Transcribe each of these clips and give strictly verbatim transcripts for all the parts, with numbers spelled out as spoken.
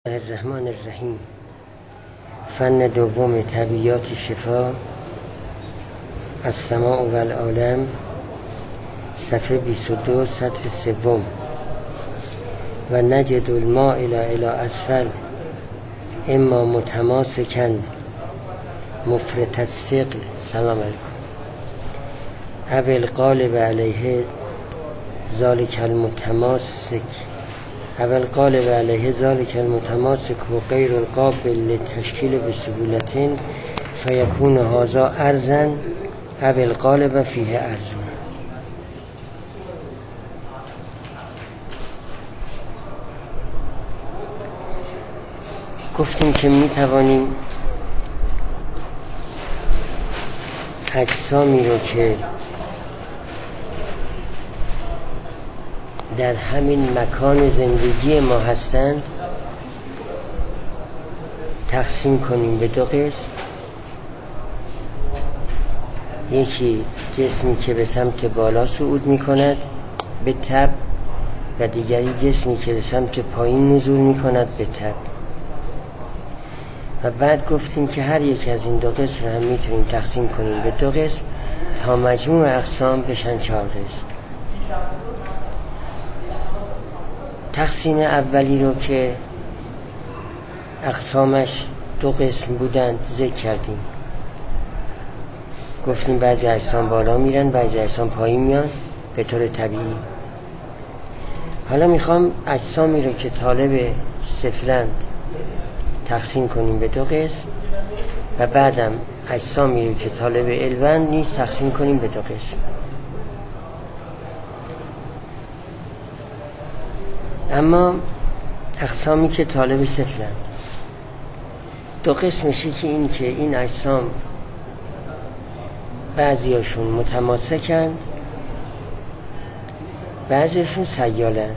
الرحمن الرحیم. فن دوم طبیعیات شفا، السماع و العالم، صفحه بیست و دو، سطر سوم. و نجد المائل الی اسفل اما متماسکا مفرط الثقل، سلام علیکم، او الغالب علیه ذالک المتماسک اول قالب علیه ذالک المتماسک و غیر القابل لتشکیل بسهولة فیکون هذا ارزا او القالب فیه ارزون. گفتیم که می توانیم اجسامی رو که در همین مکان زندگی ما هستند تقسیم کنیم به دو قسم. یکی جسمی که به سمت بالا صعود می کند به تب، و دیگری جسمی که به سمت پایین نزول می کند به تب. و بعد گفتیم که هر یک از این دو قسم رو هم می تونیم تقسیم کنیم به دو قسم تا مجموع اقسام بشن چهار قسم. تقسیم اولی رو که اقسامش دو قسم بودند ذکر کردیم. گفتیم بعضی اجسام بالا میرن، بعضی اجسام پایین میان به طور طبیعی. حالا میخوام اجسامی رو که طالب سفلند تقسیم کنیم به دو قسم و بعدم اجسامی رو که طالب علوند نیست تقسیم کنیم به دو قسم. اما اقسامی که طالب سفلند دو قسمشی که این که این اجسام بعضیاشون متماسکند، بعضیاشون سیالند.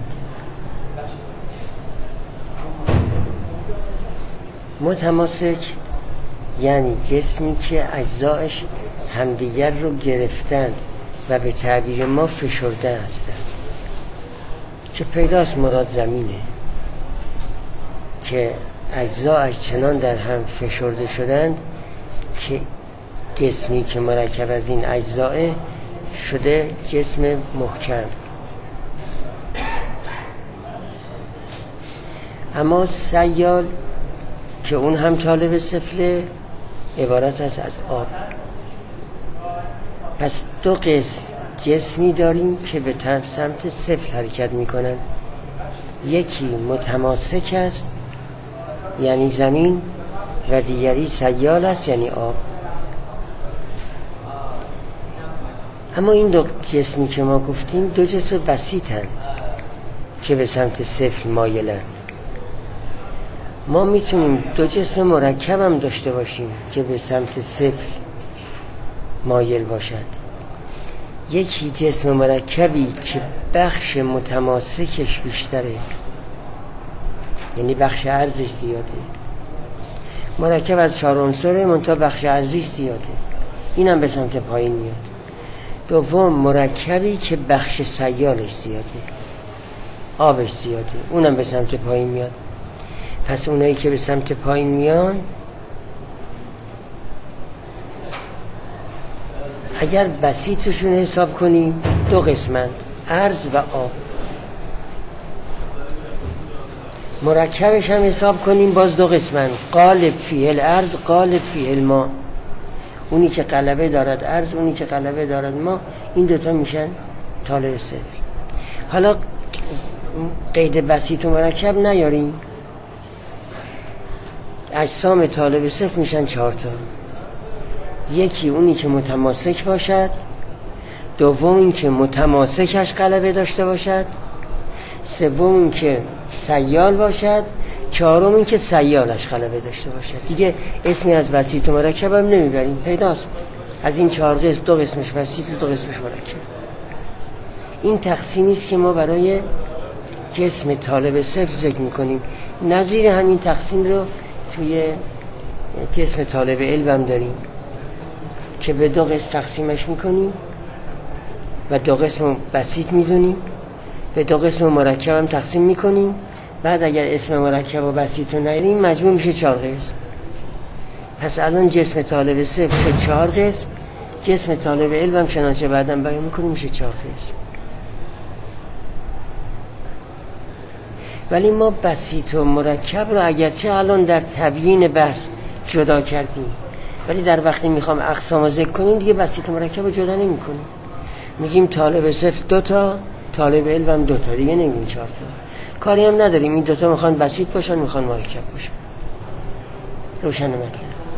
متماسک یعنی جسمی که اجزایش همدیگر رو گرفتند و به تعبیر ما فشرده هستند، که پیداست مراد زمینه که اجزایش چنان در هم فشرده شدند که جسمی که مرکب از این اجزا شده جسم محکم. اما سیال که اون هم طالب سفله عبارت است از آب. پس دو قسم جسمی داریم که به سمت سفل حرکت میکنن. یکی متماسک است یعنی زمین و دیگری سیال است یعنی آب. اما این دو جسمی که ما گفتیم دو جسم بسیطند که به سمت سفل مایلند. ما میتونیم دو جسم مرکب هم داشته باشیم که به سمت سفل مایل باشند. یکی جسم مرکبی که بخش متماسکش بیشتره، یعنی بخش عرضش زیاده. مرکب از چهار عنصره منتها بخش عرضش زیاده، اینم به سمت پایین میاد. دوم مرکبی که بخش سیالش زیاده، آبش زیاده، اونم به سمت پایین میاد. پس اونایی که به سمت پایین میان اگر بسیطشون حساب کنیم دو قسمند، عرض و آب. مرکبش هم حساب کنیم باز دو قسمند، غالب فیه العرض غالب فیه الماء. اونی که غلبه دارد عرض، اونی که غلبه دارد ما، این دوتا میشن طالب صفر. حالا قید بسیط و مرکب نیاریم، اجسام طالب صفر میشن چهار تا. یکی اونی که متماسک باشد، دوم این که متماسکش غلبه داشته باشد، سوم این که سیال باشد، چهارم این که سیالش غلبه داشته باشد. دیگه اسمی از بسیط و مرکب هم نمیبریم، پیداست از این چهار قسم دو قسمش بسیط و دو قسمش مرکب. این تقسیمی است که ما برای جسم طالب صفر ذکر میکنیم. نظیر همین تقسیم رو توی جسم طالب علم هم داریم که به دو قسم تقسیمش میکنیم و دو قسم بسیط میدونیم، به دو قسم مرکب هم تقسیم میکنیم بعد اگر اسم مرکب و بسیط رو نیاریم مجموع میشه چهار قسم. پس الان جسم طالب صفر شد چهار قسم، جسم طالب علم هم چنانچه بعدم بیان میکنیم میشه چهار قسم. ولی ما بسیط و مرکب رو اگرچه الان در تبیین بحث جدا کردیم، ولی در وقتی میخوام اقسام رو ذکر کنیم دیگه بسیط و مرکب رو جدا نمی کنیم. میگیم طالب صفر دو تا، طالب علم هم دو تا، دیگه نمیگیم چهار تا. کاری هم نداریم این دو تا میخوان بسیط باشن میخوان مرکب باشن. روشن مطلب.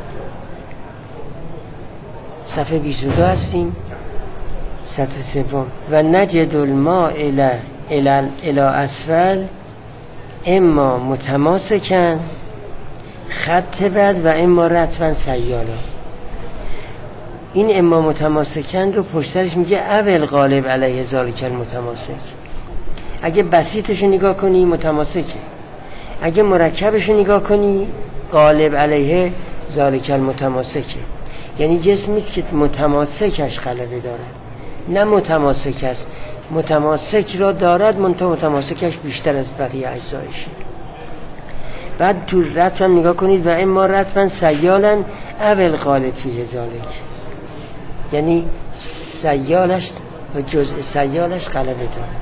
صفحه بیست و دو هستیم، سطر سوم. و نجد الماء الى الى اسفل اما متماسکن خط بد و اما رطبا سیالا. این اما متماسکن رو پشترش میگه اول غالب علیه ذالک المتماسک. اگه بسیطش رو نگاه کنی متماسکه، اگه مرکبش رو نگاه کنی غالب علیه ذالک المتماسکه. یعنی جسمی است که متماسکش غلبه دارد، نه متماسک است. متماسک را دارد منتها متماسکش بیشتر از بقیه اجزایشه. بعد تو رتب هم نگاه کنید و اما رتبا سیالا اول غالب فیه ذالک، یعنی سیالش و جزء سیالش غلبه دارد.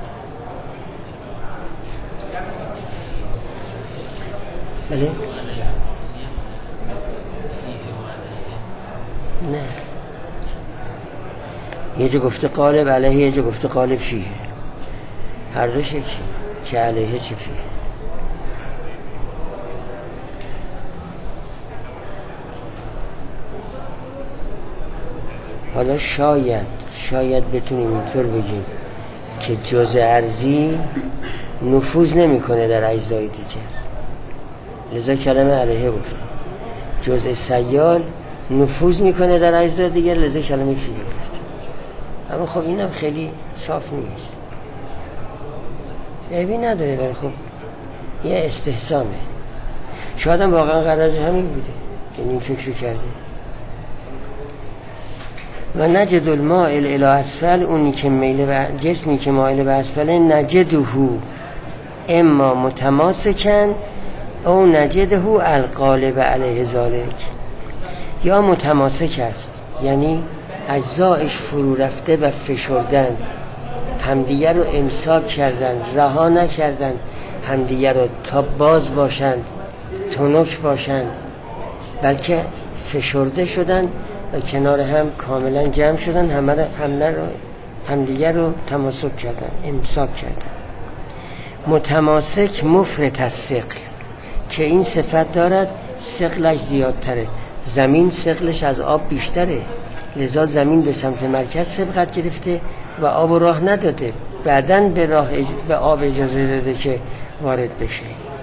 بله؟ نه، یه جا گفته غالب علیه، یه جا گفته غالب فیه، هر دوش یکی، چه علیه چه فیه. حالا شاید شاید بتونیم اینطور بگیم که جزء ارضی نفوذ نمیکنه در اجزای دیگه، لذا کلمه علیه گفته. جزء سیال نفوذ میکنه در اجزای دیگه، لذا کلمه فیه گفته. اما خب اینم خیلی صاف نیست، عیبی نداره، ولی خب یه استحسانه. شاید هم واقعا غرض همین بوده که این فکر کرده. و نجد الماء الی اسفل، اونی که میل به جسمی که مایل به اسفله، نجده اما متماسکن او نجده الغالب علیه ذالک، یا متماسک است یعنی اجزایش فرو رفته و فشردند، همدیگر رو امساک کردند، رها نکردند همدیگر رو تا باز باشند، تنک باشند، بلکه فشرده شدند و کنار هم کاملا جمع شدن، همه رو همه رو همدیگر رو تماسک کردن، امساک کردن. متماسک مفرط الثقل، که این صفت دارد ثقلش زیادتره. زمین ثقلش از آب بیشتره، لذا زمین به سمت مرکز سبقت گرفته و آب و راه نداده، بعدن به راه اج... به آب اجازه داده که وارد بشه.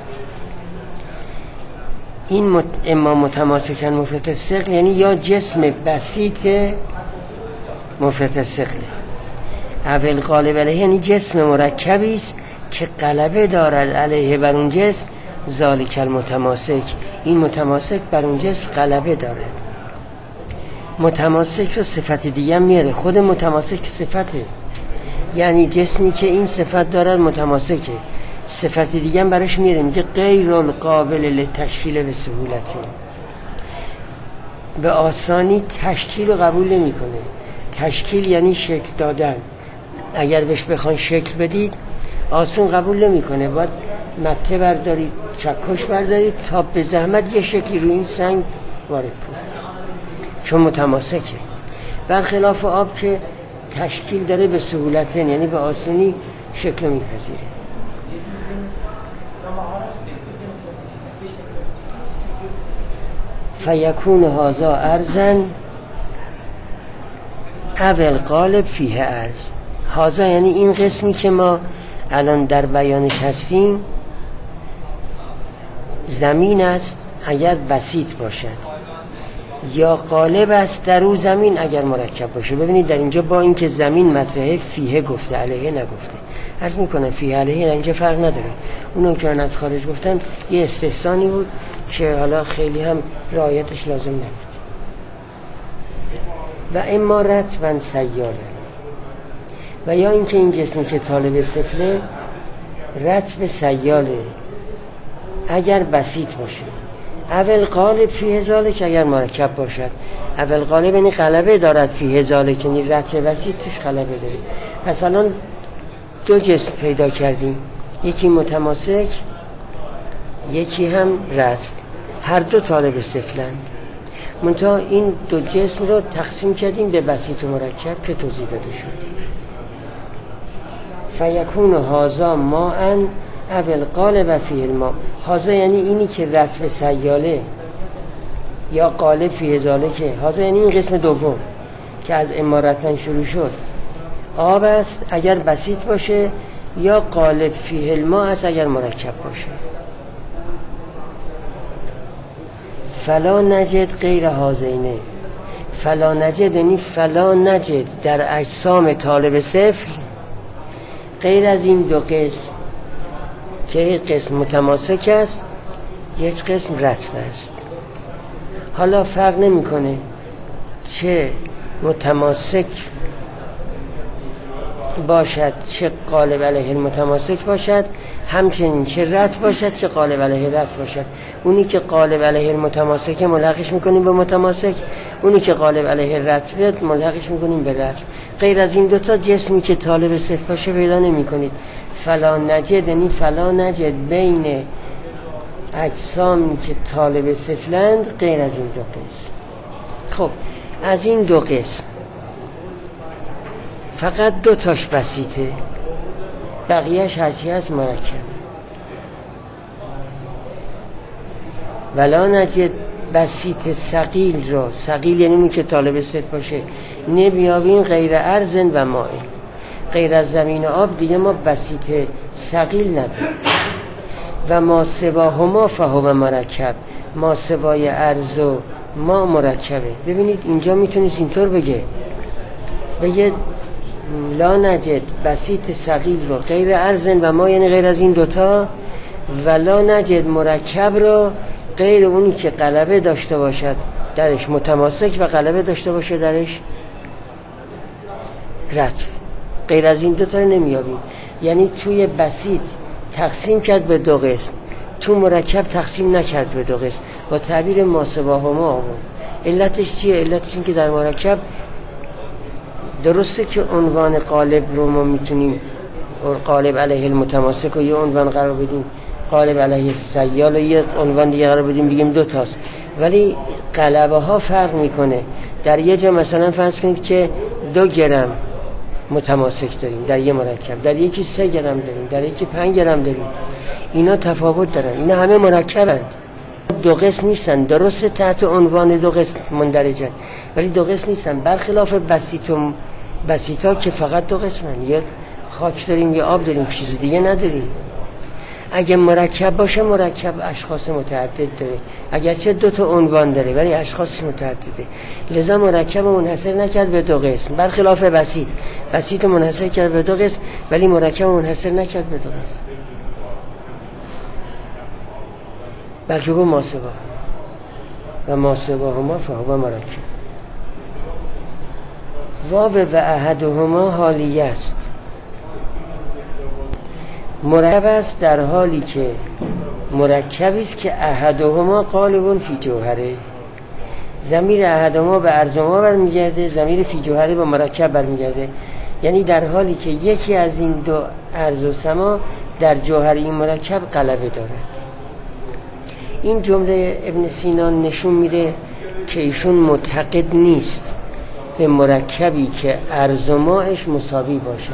این مت... اما متماسکن مفرط الثقل یعنی یا جسم بسیط مفرط الثقل، اول غالب علیه یعنی جسم مرکبی است که غلبه دارد علیه بر اون جسم ذالک المتماسک، این متماسک بر اون جسم غلبه دارد. متماسک رو صفت دیگه میاره، خود متماسک صفته، یعنی جسمی که این صفت دارد متماسکه. صفت دیگه هم براش میاره، میگه غیر القابل للتشکیل به سهولته، به آسانی تشکیل رو قبول نمی کنه. تشکیل یعنی شکل دادن، اگر بهش بخوان شکل بدید آسون قبول نمی کنه، باید مته بردارید، چکش بردارید تا به زحمت یه شکلی روی این سنگ وارد کنه، چون متماسکه. برخلاف آب که تشکیل داره به سهولت، یعنی به آسونی شکل میپذیره. فیکون هذا ارزن اول غالب فیه ارز. هذا یعنی این قسمی که ما الان در بیانش هستیم زمین است اگر بسیط باشد، یا غالب است در او زمین اگر مرکب باشه. ببینید در اینجا با اینکه زمین مطرحه فیه گفته، علیه نگفته. عرض میکنم فیه علیه اینجا فرق نداره، اونو که من از خارج گفتم یه استحسانی بود که حالا خیلی هم رعایتش لازم نبود. و اما رطبا سیاله، و یا اینکه این جسمی که طالب سفله رطب سیاله، اگر بسیط باشه، اول قالب فی ذالک اگر مرکب باشد. اول قالب یعنی غلبه دارد فی ذالک، یعنی رطب بسیط توش غلبه داره. پس الان دو جسم پیدا کردیم، یکی متماسک یکی هم رطب، هر دو طالب صفرند. منتها این دو جسم رو تقسیم کردیم به بسیط و مرکب که توضیح داده شد. فیکون هذا ماء اول قالب فی الماء. هذا یعنی اینی که رطب سیاله یا قالب فی ذالک. هذا یعنی این قسم دوم که از امارتن شروع شد. آب است اگر بسیط باشه، یا قالب فی الماء است اگر مرکب باشه. فلا نجد غیر هذین. فلا نجد یعنی فلا نجد در اجسام طالب صفر غیر از این دو قسم که یک قسم متماسک است، یک قسم رطب است. حالا فرق نمیکنه چه متماسک باشد چه قالب علیه المتماسک باشد، همچنین چه رطب باشد چه قالب علیه رطب باشد. اونی که قالب علیه المتماسک ملحقش میکنیم به متماسک، اونی که قالب علیه رطب ملحقش میکنیم به رطب. غیر از این دوتا جسمی که طالب صفر باشه پیدا نمیکنید. فلا نجد یعنی فلا نجد بین اجسامی که طالب صفرند غیر از این دو قسم. خب از این دو قسم فقط دو تاش بسیطه، بقیهش هرچی هست مرکب. ولا نجد بسیط ثقیل را، ثقیل یعنی اون که طالب صفر باشه، نمیابیم غیر ارض و ماء. غیر از زمین و آب دیگه ما بسیط ثقیل نداریم. و ما سواهما فهو مرکب. ما سوای ارض و ما مرکبه. ببینید اینجا میتونید اینطور بگه بگه لا نجد بسیط ثقیل رو غیر ارض و ما، یعنی غیر از این دوتا، و لا نجد مرکب رو غیر اونی که غلبه داشته باشد درش متماسک و غلبه داشته باشه درش رطب. غیر از این دوتا رو نمیابیم. یعنی توی بسیط تقسیم کرد به دو قسم، تو مرکب تقسیم نکرد به دو قسم، با تعبیر ما سواهما آورد. علتش چیه؟ علتش این که در مرکب درسته که عنوان قالب رو ما میتونیم قالب علیه المتماسک رو یه عنوان قرار بدیم، قالب علیه سیال رو یه عنوان دیگه قرار بدیم، بگیم دو تاست، ولی قلبه ها فرق میکنه. در یه جا مثلا فرض کنید که دو گرم متماسک داریم در یه مرکب، در یکی سه گرم داریم، در یکی پنج گرم داریم. اینا تفاوت دارن، اینا همه مرکبند، دو قسم نیستن. درسته تحت عنوان دو قسم مندرجن، ولی دو قسم نیستن. برخلاف بسیط و بسیطا که فقط دو قسمن، یه خاک داریم یه آب داریم، چیز دیگه نداریم. اگه مرکب باشه مرکب اشخاص متعدد داره، اگرچه دو تا عنوان داره ولی اشخاص متعدده. لذا مرکب منحصر نکرد به دو قسم، برخلاف بسیط. بسیط منحصر کرد به دو قسم ولی مرکب منحصر نکرد به دو قسم، بلکه گو ما سوا و ما سواهما فهو مرکب. واو و احدهما حالیه است. مرکب است در حالی که مرکبی است که احدهما قالب فی جوهره. ضمیر احدهما به ارزما برمیگرده، ضمیر فی جوهره به مرکب برمیگرده. یعنی در حالی که یکی از این دو ارز و سما در جوهر این مرکب غلبه دارد. این جمله ابن سینا نشون میده که ایشون معتقد نیست به مرکبی که ارز و ماش مساوی باشه.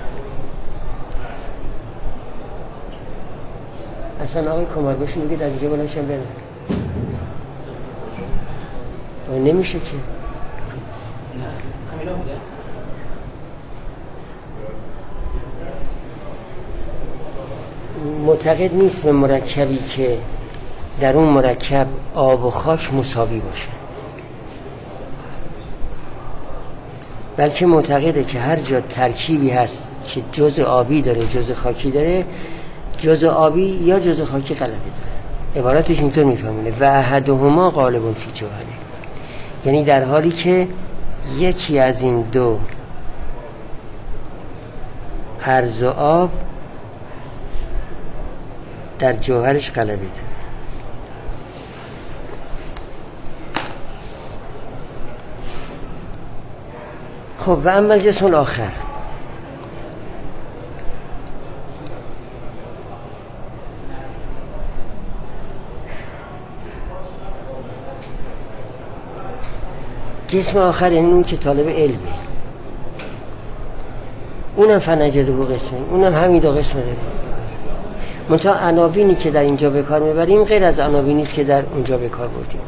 اصلا آقای کمار بشون میگه در اینجا بلنشم برن و نمیشه که معتقد نیست به مرکبی که در اون مرکب آب و خاک مساوی باشه، بلکه معتقده که هر جا ترکیبی هست که جزء آبی داره جزء خاکی داره، جزء آبی یا جزء خاکی غلبه داره. عبارتش اینطور میفهمونه و احدهما غالب فی جوهره، یعنی در حالی که یکی از این دو ارز و آب در جوهرش غلبه داره. خب و اما الجسم الاخر، جسم آخر یعنی اون که طالب علمه، اونم فنجده قسمه، اونم همین دو قسمه داره. منتها عناوینی که در اینجا به کار میبریم غیر از عناوینی است که در اونجا به کار بردیم.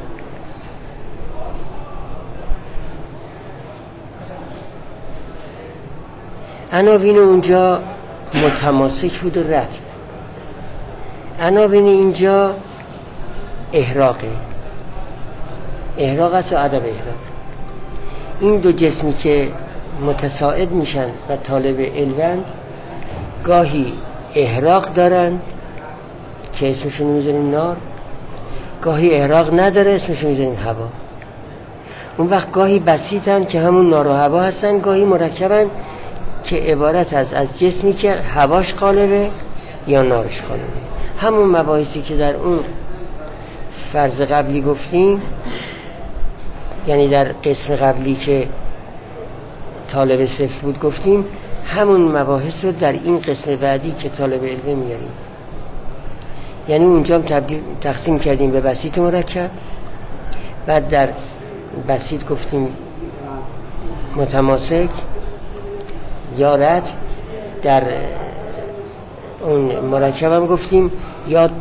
عناوین اونجا متماسک بود و رتب، عناوین اینجا احراقه، احراق است و عدم احراق. این دو جسمی که متساعد میشن و طالب علمند گاهی احراق دارن که اسمشون میذاریم نار، گاهی احراق نداره اسمشون میذاریم هوا. اون وقت گاهی بسیطن که همون نار و هوا هستن، گاهی مرکبن که عبارت از از جسمی که هواش غالبه یا نارش غالبه. همون مباحثی که در اون فرض قبلی گفتیم، یعنی در قسم قبلی که طالب صفر بود گفتیم، همون مباحث رو در این قسم بعدی که طالب علمه میاریم. یعنی اونجا هم تبدیل تقسیم کردیم به بسیط مرکب، بعد در بسیط گفتیم متماسک یا رتب، در اون مرکب هم گفتیم یا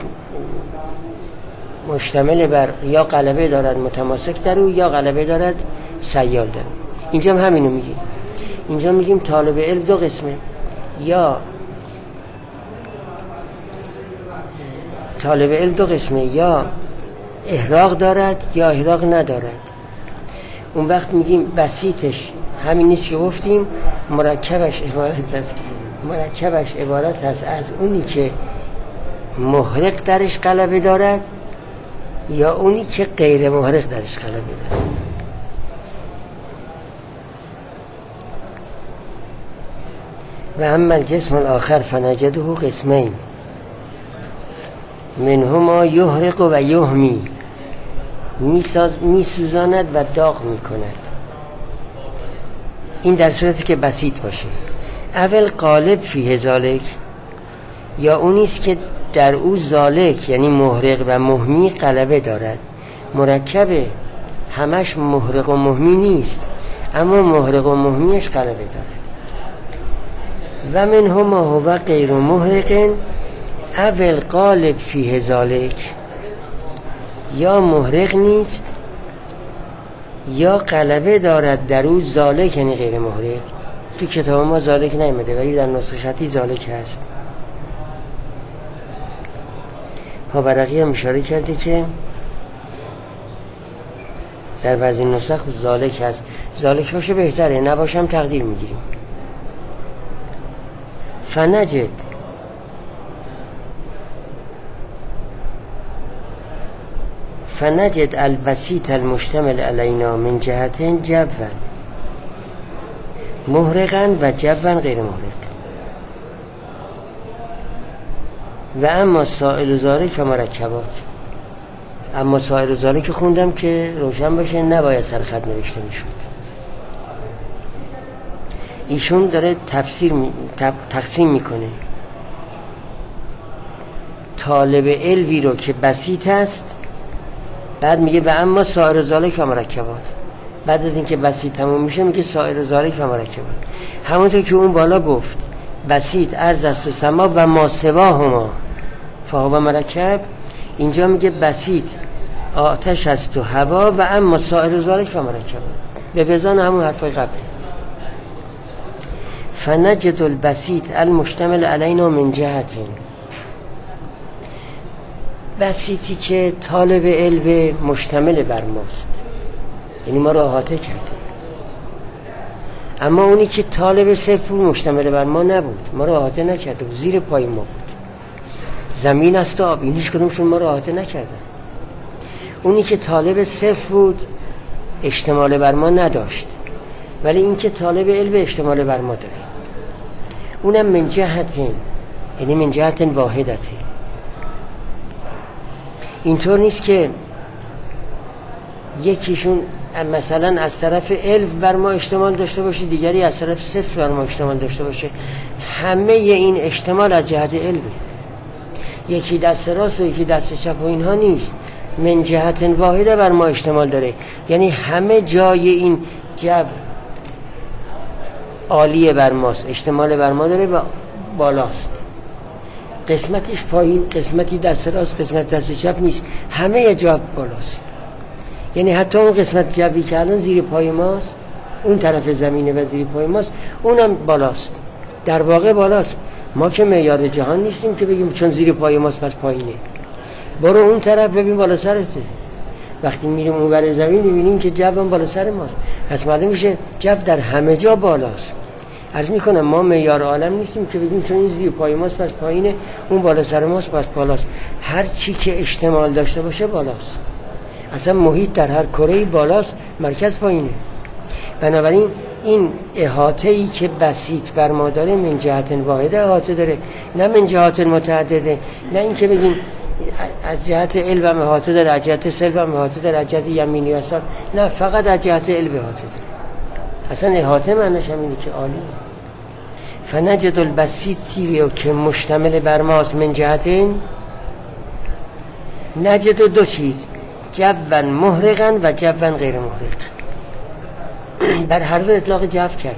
مشتمل بر یا غلبه دارد متماسک در او یا غلبه دارد سیال در او. اینجا هم همینو میگیم. اینجا میگیم طالب علم دو قسمه، یا طالب علم دو قسمه، یا احراق دارد یا احراق ندارد. اون وقت میگیم بسیطش همین نیست که گفتیم، مرکبش عبارت است مرکبش عبارت است از اونی که محرق درش غلبه دارد یا اونی که غیر محرق درش غلبه دارد. و اما الجسم الاخر فنجده قسمین منهما یحرق و یحمی، میسوزاند و داغ میکند. این در صورتی که بسیط باشه. اول غالب فیه ذالک، یا اونیست که در او ذالک یعنی محرق و مهمی غلبه دارد. مرکبه، همش محرق و مهمی نیست، اما محرق و مهمیش غلبه دارد. و منهما هو غیر محرق اول غالب فیه ذالک، یا محرق نیست یا غلبه دارد در او ذالک یعنی غیر محرق. تو کتاب ما ذالک نیامده ولی در نسخه خطی ذالک هست. پاورقی هم اشاره کرده که در بعضی نسخ ذالک هست. ذالک باشه بهتره، نباشم تقدیر میگیریم. فنجد فنجد البسيط المشتمل علينا من جهت جوا محرقا و جوا غیر محرق. و اما سائل و ذالک فمرکبات. اما سائل و ذالک که خوندم که روشن باشه نباید سر خط نوشته میشد. ایشون داره تفسیر می... تقسیم میکنه طالب علمی رو که بسیط است، بعد میگه و اما سائر و ذالک و مرکبات. بعد از اینکه بسیط تموم میشه میگه سائر و ذالک و مرکبات. همونطور که اون بالا گفت بسیط عرض است و سما و ما سواهما فهو مرکب، اینجا میگه بسیط آتش است و هوا و اما سائر و ذالک و مرکبات، به وزان همون حرفای قبلی. فنجد البسيط المشتمل علينا من جهت، بسیطی که طالب علم مشتمل بر ماست، یعنی ما رو احاطه کرده. اما اونی که طالب صفر مشتمل بر ما نبود، ما رو احاطه نکرده بود، زیر پای ما بود. زمین است و آب، این هیچ کدومشون ما رو احاطه نکردن. اونی که طالب صفر بود اشتمال بر ما نداشت، ولی این که طالب علم اشتمال بر ما داره، اونم من جهتین، یعنی من جهت واحدته. اینطور نیست که یکیشون مثلا از طرف الف بر ما اشتمال داشته باشه، دیگری از طرف صفر بر ما اشتمال داشته باشه. همه این اشتمال از جهت علمه. یکی دست راست و یکی دست چپ و اینها نیست، من جهت واحده بر ما اشتمال داره. یعنی همه جای این جو عالیه بر ماست، اشتمال بر ما داره و بالاست. قسمتش پایین، قسمتی دست راست، قسمت دست چپ نیست، همه جو بالاست. یعنی حتی اون قسمت جوی که الان زیر پای ماست، اون طرف زمینه و زیر پای ماست، اونم بالاست. در واقع بالاست. ما که معیار جهان نیستیم که بگیم چون زیر پای ماست پس پایینه. برو اون طرف ببین بالا سرته. وقتی میریم اون ور زمین میبینیم که جو هم بالا سر ماست. پس معلوم میشه جو در همه جا بالاست. عرض میکنم ما معیار عالم نیستیم که بگیم چون این زیر پای ماست پس پایینه، اون بالا سر ماست پس بالاست. هر چی که اشتمال داشته باشه بالاست. اصلا محیط در هر کره‌ای بالاست، مرکز پایینه. بنابراین این احاطه‌ای که بسیط بر ما داره من جهت واحده احاطه داره، نه من جهات متعدده. نه این که بگیم از جهت علم احاطه داره، از جهت سلب احاطه داره، از جهت یمینی و یسار. نه، فقط از جهت علم احاطه داره. اصلا احاطه معنیش همینه که عالی. فنجد البسیطی رو که مشتمل بر ماست من جهتین، نجد دو چیز، جوًا محرقاً و جوًا غیر محرق. بر هر دو اطلاق جو کرده.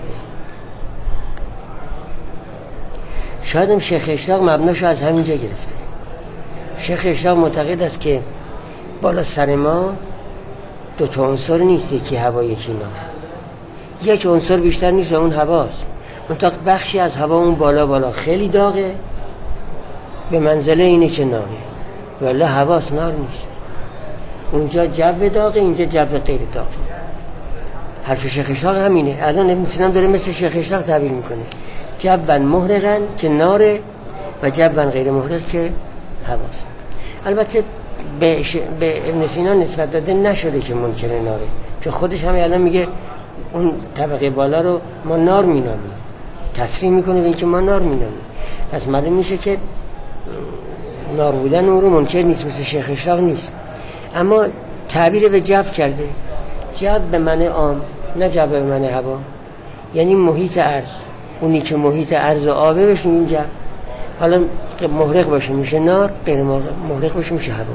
شاید هم شیخ اشراق مبناشو از همینجا گرفته. شیخ اشراق معتقد است که بالا سر ما دو تا عنصر نیست، یکی هوا یکی نار. یک عنصر بیشتر نیست و اون هواست. منطقه بخشی از هوا اون بالا بالا خیلی داغه، به منزله اینه که ناره، ولی هواست، نار نیست. اونجا جو داغه، اینجا جو غیر داغه. حرف شیخ اشراق همینه. الان ابن سینا داره مثل شیخ اشراق تعبیر میکنه، جوًا محرقاً که ناره و جوًا غیر محرق که هواست. البته به, ش... به ابن سینا نسبت داده نشده که منکر ناره، چون خودش هم الان میگه اون طبقه بالا رو ما نار مینامیم، تصریح میکنه به اینکه ما نار مینامیم. پس معلوم میشه که نار بودن اون رو منکر نیست، مثل شیخ اشراق نیست. اما تعبیر به جو کرده، جو به معنی عام، نه جو به معنی هوا. یعنی محیط عرض، اونی که محیط عرض و آبه بشه این جو. حالا محرق باشه میشه نار، غیر محرق باشه میشه هوا.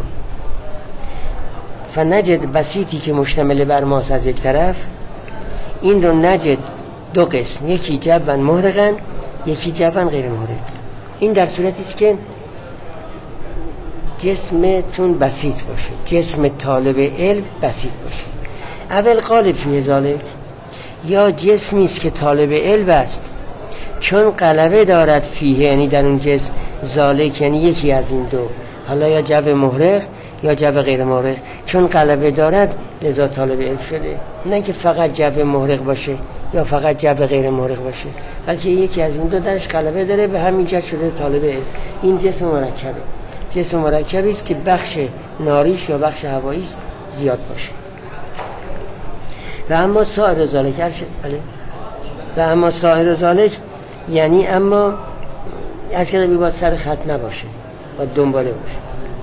فنجد بسیطی که مشتمل بر ماست از یک طرف، این رو نجد دو قسم، یکی جوًا محرقاً، یکی جوًا غیر محرق. این در صورتی است که جسمتون بسیط باشه، جسم طالب علم بسیط باشه. اول غالب فی ذالک، یا جسمی است که طالب علم است چون غلبه دارد فیه، یعنی در اون جسم، ذالک یعنی یکی از این دو، حالا یا جو محرق یا جو غیر محرق، چون غلبه دارد لذا طالب علم شده. نه که فقط جو محرق باشه یا فقط جو غیر محرق باشه، بلکه یکی از این دو درش غلبه داره، به همین جهت شده طالب علم. این جسم مرکبه، جسم مرکبی است که بخش ناریش یا بخش هواییش زیاد باشه. و اما سایر ذالک و اما سایر ذالک یعنی اما از که باید سر خط نباشه، باید دنباله باشه.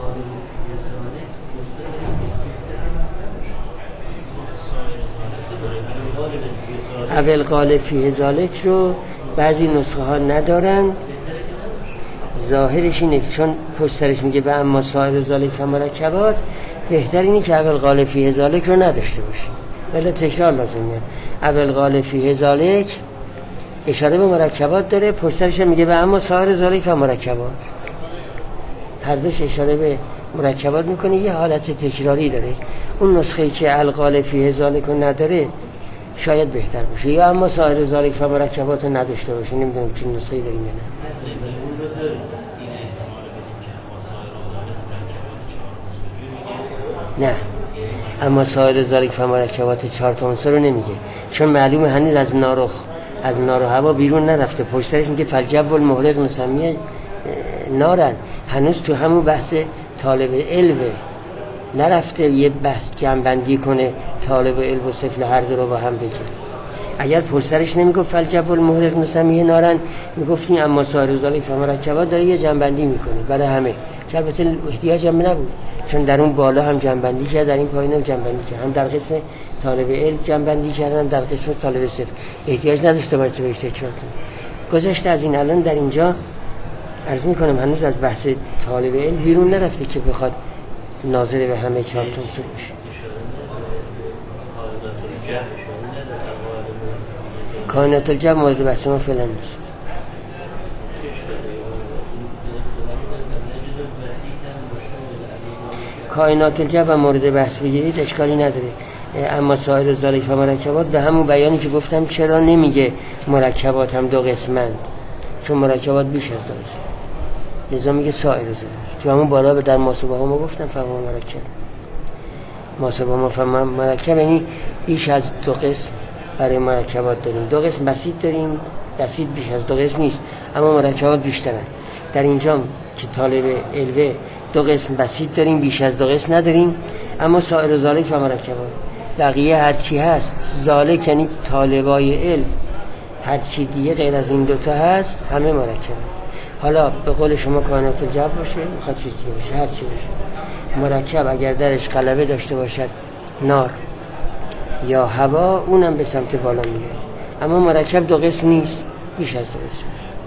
اول غالب فیه ذالک رو بعضی نسخه ها ندارند. ظاهرش اینه چون پشت سرش میگه و اما سایر ذالک و مرکبات، بهتر اینه که اول غالب فیه ذالک رو نداشته باشیم، ولی تکرار لازم میاد. اول غالب فیه ذالک اشاره به مرکبات داره، پشت سرش میگه و اما سایر ذالک و مرکبات. هر دوش اشاره به مرکبات میکنه، یه حالت تکراری داره. اون نسخه‌ای که الغالب فیه ذالک رو نداره شاید بهتر باشه، یا اما سایر ذالک و مرکبات رو نداشته باشه. نمیدونم چه نسخه‌ای داریم یا نه. نه، اما سایر ذالک و مرکبات چهار تا عنصر رو نمیگه، چون معلومه هنوز از نار از نار و هوا بیرون نرفته. پشت سرش میگه فالجو المحرق نسمیه نارن، هنوز تو همون بحث طالب علم نرفته یه بحث جنبندی کنه، طالب علم و سفل هر دو رو با هم بگه. اگر پشت سرش نمیگفت فالجو المحرق نسمیه نارن، میگفتیم اما سایر ذالک و مرکبات، داره یه جنبندی میکنه برای همه، که البته احتیاج هم نبود، چون در اون بالا هم جنبندی کرد، در این پایین هم جنبندی کرد، هم در قسم طالب علم جنبندی کردن، در قسم طالب صفر. احتیاج نداشته باید تو بهش تکرار کنم. گذشته از این الان در اینجا عرض میکنم هنوز از بحث طالب علم بیرون نرفته که بخواد ناظر به همه چهار تا اصول باشه. کائنات الجبر مورد بحث ما فعلا نیست. کائنات الجبر مورد بحث بگیرید اشکالی نداره، اما سایر ذالک و مرکبات به همون بیانی که گفتم چرا نمیگه مرکبات هم دو قسمند، چون مرکبات بیش از دو قسم، لذا میگه سایر ذالک. تو همون بالا در ماسبه ها ما گفتم فهم مرکب، ماسبه ما فهم مرکب یعنی بیش از دو قسم برای مرکبات داریم. دو قسم بسیط داریم، بسیط بیش از دو قسم نیست، اما مرکبات بیشترن. در اینجا که طالب علوه دو قسم بسیط داریم، بیش از دو قسم نداریم، اما سایر ذالک و مرکبات بقیه هر چی هست، ذالک یعنی طالبای علم، هر چی دیگه غیر از این دوتا هست همه مرکبه. حالا به قول شما کائنات الجبر باشه، میخواد چیز دیگه باشه، هر چی باشه مرکب اگر درش غلبه داشته باشد نار یا هوا، اونم به سمت بالا میره. اما مرکب دو قسم نیست، بیش از دو قسم.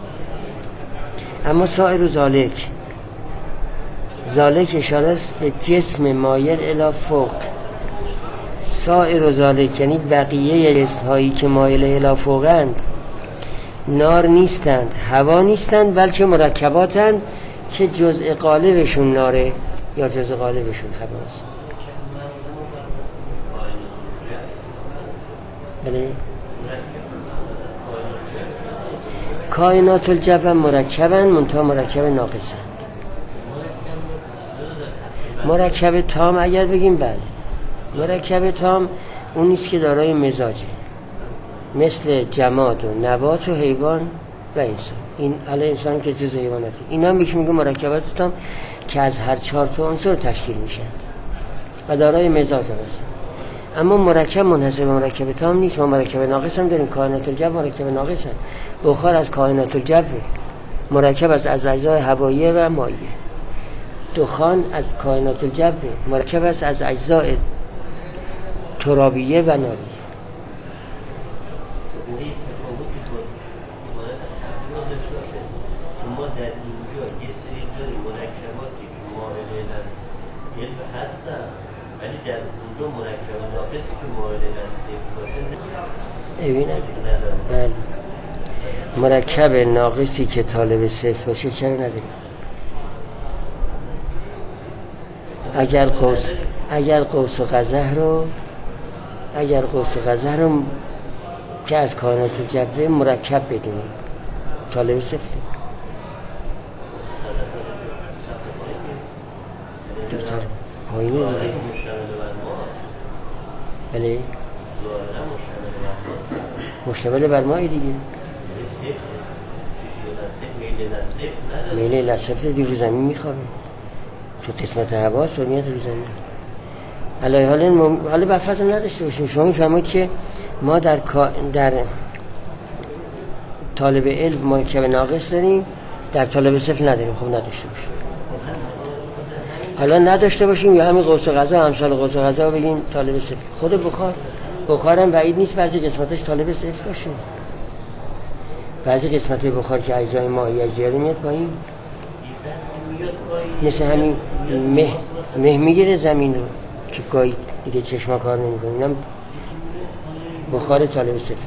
اما سایر ذالک، ذالک اشاره است به جسم مایل الی فوق. سایر ذالک یعنی بقیه جسم هایی که مایل الی فوقند، نار نیستند، هوا نیستند، بلکه مرکباتند که جزء قالبشون ناره یا جزء قالبشون هواست. بله. کائنات الجبر مرکبن، منتها مرکب ناقصند. مرکب تام اگر بگیم بله، مرکب تام اون نیست که دارای مزاجه، مثل جماد و نبات و حیوان و انسان. این علی انسان که جز حیواناتی، اینا میشه میگه مرکبات تام که از هر چهار تا عنصر تشکیل میشن و دارای مزاج هستن. اما مرکب منحصر به مرکب تام نیست، ما مرکب ناقص هم داریم. کائنات الجبر مرکب ناقص هم. بخار از کائنات الجبر، مرکب از از اجزای هواییه و مایع. دخان از کائنات الجبر، مرکب است از اجزای ترابیه و ناریه. بله. مرکب ناقصی که طالب صفر باشه چرا نداریم؟ اگر قوس اگر قوس و قزح رو اگر قوس و قزح رو که از کائنات الجبر مرکب بدونیم، طالب صفر. دکتر پایینی دیگه. بله مشتمل بر مایی دیگه. میله لصفت دیگه رو زمین میخوابه، تو قسمت حواس و میاد رو زمین. علیه حال مم... حالا بفرض نداشته باشیم، شما میفهمید که ما در در طالب علم مرکب ناقص داریم، در طالب صفر نداریم. خب نداشته باشیم، حالا نداشته باشیم یا همین قوس و قزح، امثال قوس و قزح رو بگیم طالب صفر. خود بخار بخارم بعید نیست بعضی قسمتش طالب صفر باشه. بعضی قسمت بخار که اجزای مائعی زیاده میاد پایین، مثل همین مه مه میگیره زمین رو که گاهی دیگه چشما کار نمیکنه، اینم بخار طالب صفر.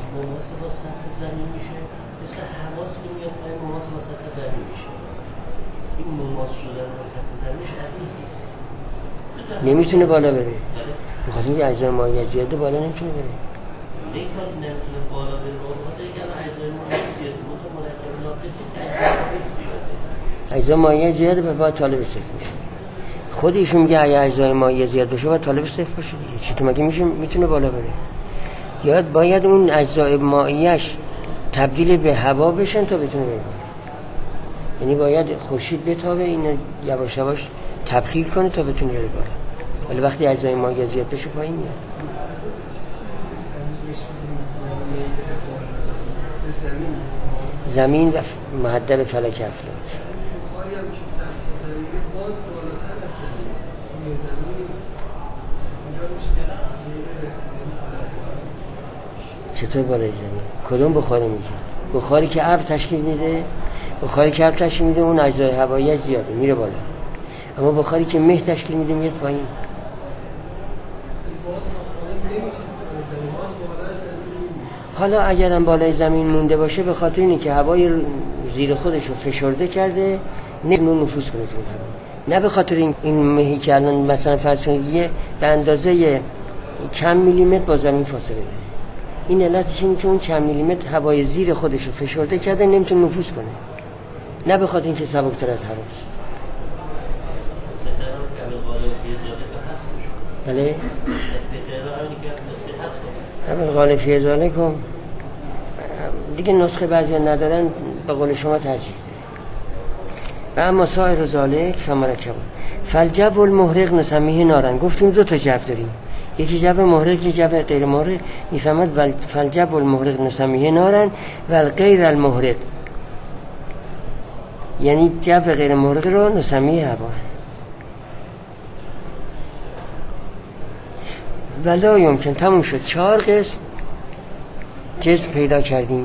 نمیتونه بالا بره، بخاطر اینکه اجزای مائعی زیاده بالا نمیتونه بره. اجزای مائعی زیاده به بعد طالب صفر میشه. خودشون میگه اگه اجزای مائعی زیاد باشه باید طالب صفر باشه دیگه. چی تو مگه میشه میتونه بالا بره؟ یا باید اون اجزای مائعیش تبدیل به هوا بشن تا بتونه بره. یعنی باید خورشید بتابه اینو یواش یواش تبخیر کنه تا بتونه بره بالا. ولی وقتی اجزای مائعی زیاد بشه پایین میاد. زمین و مهدب فلک افلاک. چطور بالای زمین؟ کدوم بخاری میگه؟ بخاری که ابر تشکیل میده، بخاری که ابر تشکیل میده اون اجزای هواییش زیاده میره بالا، اما بخاری که مه تشکیل میده میاد پایین. حالا اگرم بالای زمین مونده باشه به خاطر اینه که هوای زیر خودش رو فشرده کرده نمیتونه نفوذ کنه تو هوا، نه به خاطر این این مهی که الان مثلا فرض کنید به اندازه چند میلیمتر با زمین فاصله داره. این علتش اینه که اون چند میلیمتر هوای زیر خودش رو فشرده کرده نمیتونه نفوذ کنه، نه به خاطر اینکه سبکتر از هواست. بله همین غالب فی ذالک هم دیگه نسخه بعضی ندارن، به قول شما ترجیح ده. و اما سایر ذالک فمرکب فالجو المحرق نسمیه نارن. گفتیم دو تا جو داریم، یکی جو محرق یکی جو غیر محرق. میفهمد فالجو المحرق نسمیه نارن و غیر المحرق یعنی جو غیر محرق رو نسمیه هوا. ولا یمکن تموم شد. چهار قسم جسم پیدا کردیم،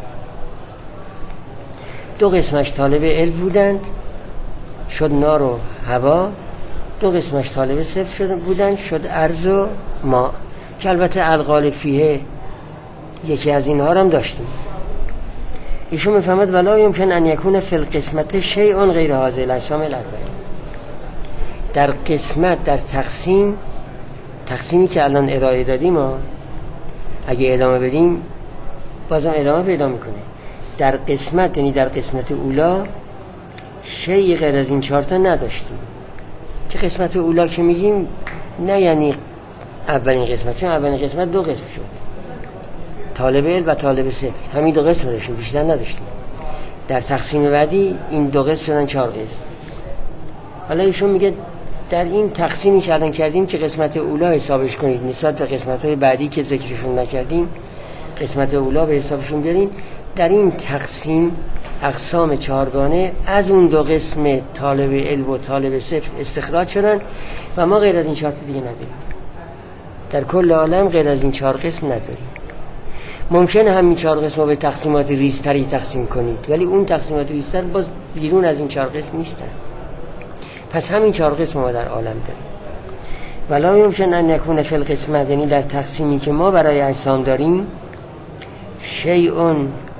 دو قسمش طالب علم بودند شد نار و هوا، دو قسمش طالب صفر شد بودند شد ارض و ما، که البته الغالب فیه یکی از اینها هم داشتیم. ایشون میفهمد ولا یمکن ان یکون فی القسمت شیء غیر هذه الاجسام الاربعه. در قسمت در تقسیم تقسیمی که الان ارائه دادیم ها اگه ادامه بدیم بازم ادامه پیدا میکنه. در قسمت یعنی در قسمت اولا شیء غیر از این چهار تا نداشتیم، که قسمت اولا که میگیم نه یعنی اولین قسمت، چون اولین قسمت دو قسم شد، طالب علم و طالب صفر، همین دو قسم داشتیم بیشتر نداشتیم. در تقسیم بعدی این دو قسم شدن چهار قسم. حالا ایشون میگه در این تقسیمی که الان کردیم که قسمت اولا حسابش کنید نسبت به قسمت‌های بعدی که ذکرشون نکردیم، قسمت اولا به حسابشون بیارین. در این تقسیم اقسام چهارگانه از اون دو قسم طالب علم و طالب صفر استخراج شدن و ما غیر از این چهار تا دیگه نداریم. در کل عالم غیر از این چهار قسم نداریم. ممکنه همین چهار قسم رو به تقسیمات ریزتری تقسیم کنید، ولی اون تقسیمات ریزتر باز بیرون از این چهار قسم نیستن. پس همین چهار قسم ما در عالم داریم. ولا یمکن ان یکون فی القسمت یعنی در تقسیمی که ما برای اجسام داریم شیء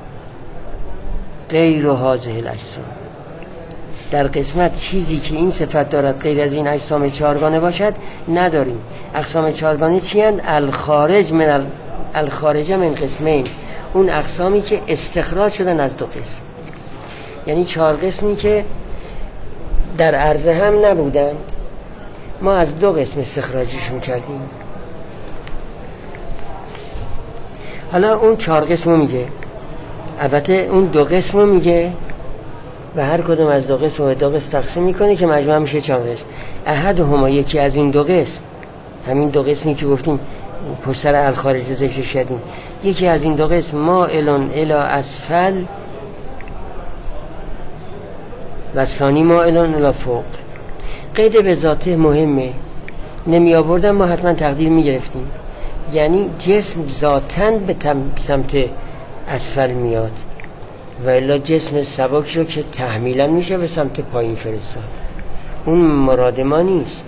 غیر هذه الاجسام، در قسمت چیزی که این صفت دارد غیر از این اجسام چهارگانه باشد نداریم. اقسام چهارگانه چی اند؟ الخارج من الخارج من قسمین، اون اقسامی که استخراج شدن از دو قسم، یعنی چهار قسمی که در عرضه هم نبودند ما از دو قسم استخراجشون کردیم. حالا اون چهار قسمو میگه، البته اون دو قسمو میگه و هر کدوم از دو قسم و دو قسم تقسیم میکنه که مجموع میشه چهار قسم. احد هما یکی از این دو قسم، همین دو قسمی که گفتیم پشت سر الخارج ذکر شدیم، یکی از این دو قسم مائلون الی اسفل و ثانی مائلون الی فوق. قید به ذاته مهمه، نمی آوردن ما حتما تقدیر می گرفتیم. یعنی جسم ذاتاً به سمت اسفل میاد و الا جسم سبک رو که تحمیلا میشه به سمت پایین فرستاد. اون مراد ما نیست.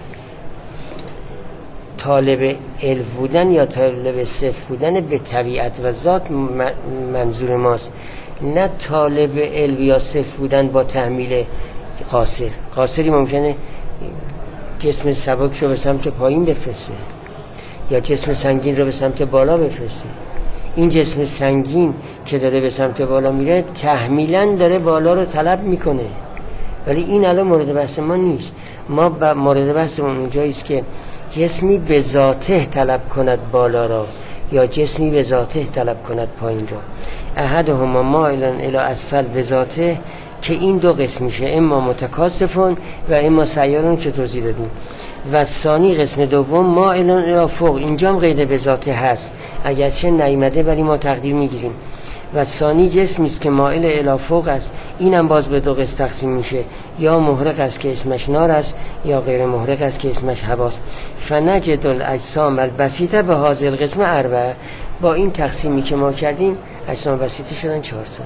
طالب علم بودن یا طالب صفر بودن به طبیعت و ذات منظور ماست، نه طالب علم یا صفر بودن با تحمیل قاصر. قاصری ممکنه جسم سبک رو به سمت پایین بفرسته یا جسم سنگین رو به سمت بالا بفرسته. این جسم سنگین که داره به سمت بالا میره تحمیلاً داره بالا رو طلب میکنه، ولی این الان مورد بحث ما نیست. ما مورد بحثمون اونجایی است که جسمی به ذاته طلب کند بالا را یا جسمی به ذاته طلب کند پایین را. احدهما مائلن الی اسفل به ذاته، که این دو قسم میشه، اما متکاسفون و اما سیارون که توضیح دادیم. و ثانی قسم دوم مائلن الی فوق، اینجا هم قید به ذاته هست اگرچه نیامده ولی ما تقدیر میگیریم. و ثانی جسمی است که مائل الی فوق است، اینم باز به دو قسم تقسیم میشه، یا محرق است که اسمش نار است یا غیر محرق است که اسمش هواست. فنجد الاجسام البسیطه به هذا القسم اربعه. با این تقسیمی که ما کردیم اجسام بسیطه شدن چهار تا.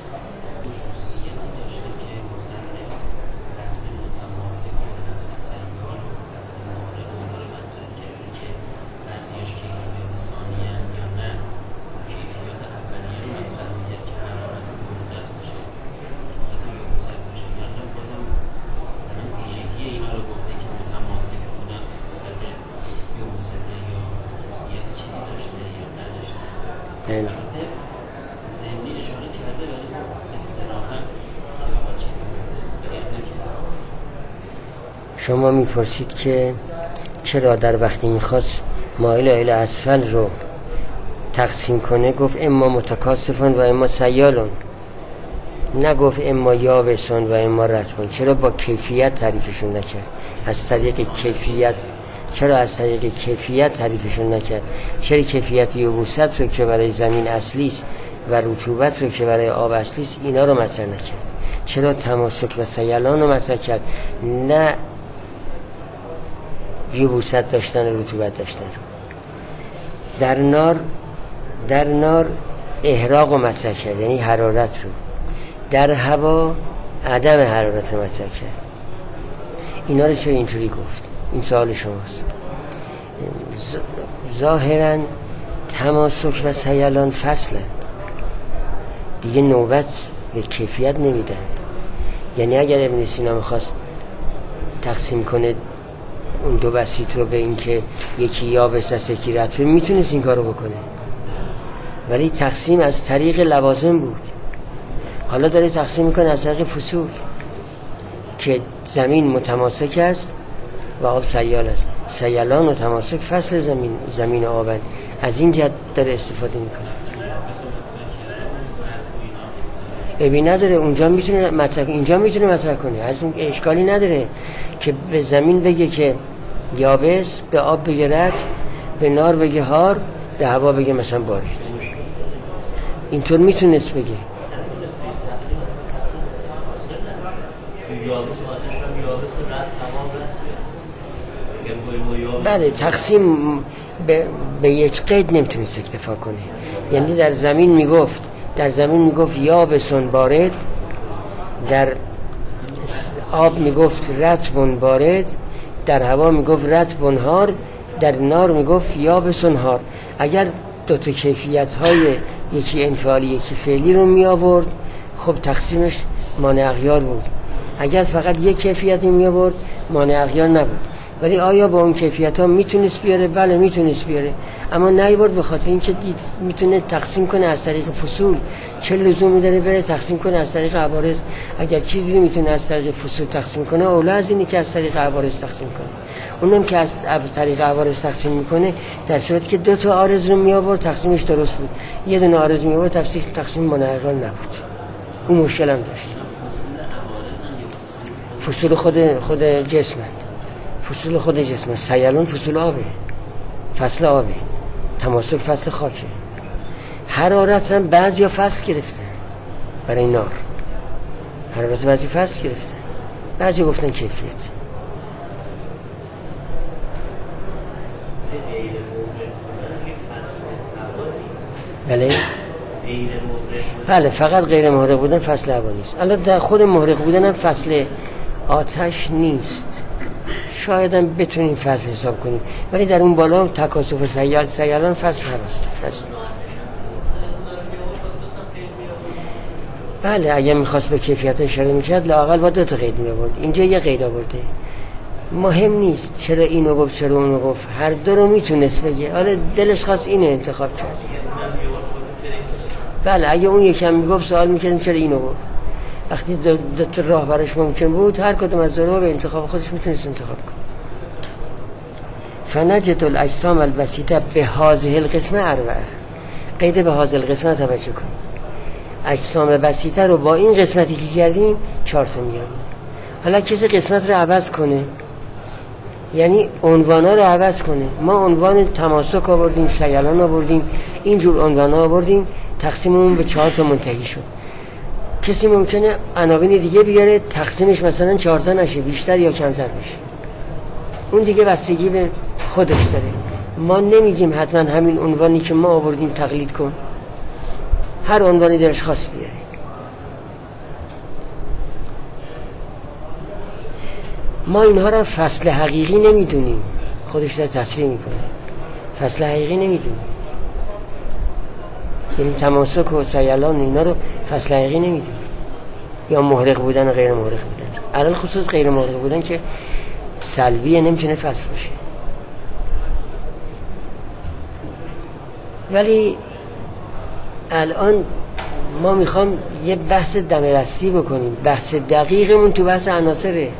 شما میپرسید که چرا در وقتی میخواست مائل الی اسفل رو تقسیم کنه گفت اما متکاسفون و اما سیالون، نگفت اما یابسون و اما رطبون. چرا با کیفیت تعریفشون نکرد؟ از طریق کیفیت چرا از طریق کیفیت تعریفشون نکرد؟ چرا کیفیت یبوست رو که برای زمین اصلی است و رطوبت رو که برای آب اصلی است اینا رو مطرح نکرد؟ چرا تماسک و سیلان رو مطرح کرد نه یبوست داشتن و رطوبت داشتن؟ در نار در نار احراق رو مطرح کرد، یعنی حرارت رو. در هوا عدم حرارت رو مطرح کرد. اینا رو چرا اینطوری گفت؟ این سوال شماست. ظاهرا تماسک و سیلان فصلن دیگه، نوبت به کیفیت نمیدن. یعنی اگر ابن سینا میخواست تقسیم کنه اون دو بسیط رو به این که یکی یابس است یکی رطب، میتونست این کارو بکنه، ولی تقسیم از طریق لوازم بود. حالا داره تقسیم میکنه از طریق فصول که زمین متماسک است و آب سیال است. سیلان و تماسک فصل زمین زمین و آبند. از این جد داره استفاده میکنه. ابی نداره اونجا میتونه مطرح، اینجا میتونه مطرح کنه. از این اشکالی نداره که به زمین بگه که یابس، به آب بگه رطب، به نار بگه حار، به هوا بگه مثلا بارد. اینطور میتونست بگه. بله، تقسیم به, به یک قید نمیتونست اکتفا کنه. یعنی در زمین میگفت در زمین میگفت یابسون بارد، در آب میگفت رطبون بارد، در هوا میگفت رطبون حار، در نار میگفت یابسون حار. اگر دو تا کیفیت های یکی انفعالی یکی فعلی رو می آورد خب تقسیمش مانع اغیار بود. اگر فقط یک کیفیتی می آورد مانع اغیار نبود. ولی آیا با اون کیفیت ها میتونست بیاره؟ بله میتونست بیاره، اما نیورد به خاطر اینکه دید میتونه تقسیم کنه از طریق فصول. چه لزومی داره بره تقسیم کنه از طریق عوارض؟ اگر چیزی رو میتونه از طریق فصول تقسیم کنه اولا از اینه که از طریق عوارض تقسیم کنه. اونم که از طریق عوارض تقسیم میکنه در صورتی که دو تا عارض رو می آورد تقسیمش درست بود، یه دونه عارض می آورد تقسیم تقسیم منعقل نبود. اون مشکل هم داشت. فصول خود خود جسمند، فصول خود جسم. سیلان فصول آبه، فصل آبه. تماسک فصل خاکه. حرارت هم بعضی ها فصل گرفتن برای نار، حرارت بعضی فصل گرفتن، بعضی گفتن کیفیت. بله بله فقط غیر محرق بودن فصل هوا نیست. البته در خود محرق بودن هم فصل آتش نیست، شاید هم بتونیم فصل حساب کنیم، ولی در اون بالا هم تکاسف سیال سیالان فصل هست. بله اگه میخواست به کیفیت اشاره میکرد لااقل با دو تا قید میآورد. اینجا یه قید آورده. مهم نیست چرا اینو گفت چرا اونو گفت، هر دو رو میتونست بگه. حالا دلش خواست اینو انتخاب کرد. بله اگه اون یکم میگفت سوال میکردیم چرا اینو گفت. وقتی دو, دو تا راه براش ممکن بود هر کدوم از دو به انتخاب خودش میتونست انتخاب کنه. فنجد الاجسام البسیطه به هذه القسمه اربعه. قید به هذه القسمه توجه کنید. اجسام بسیطه رو با این قسمتی که کردیم چهار تا میاریم. حالا کسی قسمت رو عوض کنه، یعنی عنوانا رو عوض کنه. ما عنوان تماسک آوردیم، سیلان آوردیم، اینجور عنوانا آوردیم تقسیممون به چهار تا منتهی شد. کسی ممکنه عناوین دیگه بیاره تقسیمش مثلا چهار تا نشه، بیشتر یا کمتر بشه، اون دیگه بستگی به خودش داره. ما نمیگیم حتما همین عنوانی که ما آوردیم تقلید کن، هر عنوانی درش خاص بیاره. ما اینها را فصل حقیقی نمیدونیم، خودش داره تصریح میکنه، فصل حقیقی نمیدونیم، یعنی تماسک و سیلان اینا رو فصل حقیقی نمیدونیم، یا محرق بودن و غیر محرق بودن. الان خصوص غیر محرق بودن که سلبیه، نمیتونه فصل باشه. ولی الان ما میخوام یه بحث دمرستی بکنیم. بحث دقیقمون تو بحث عناصره،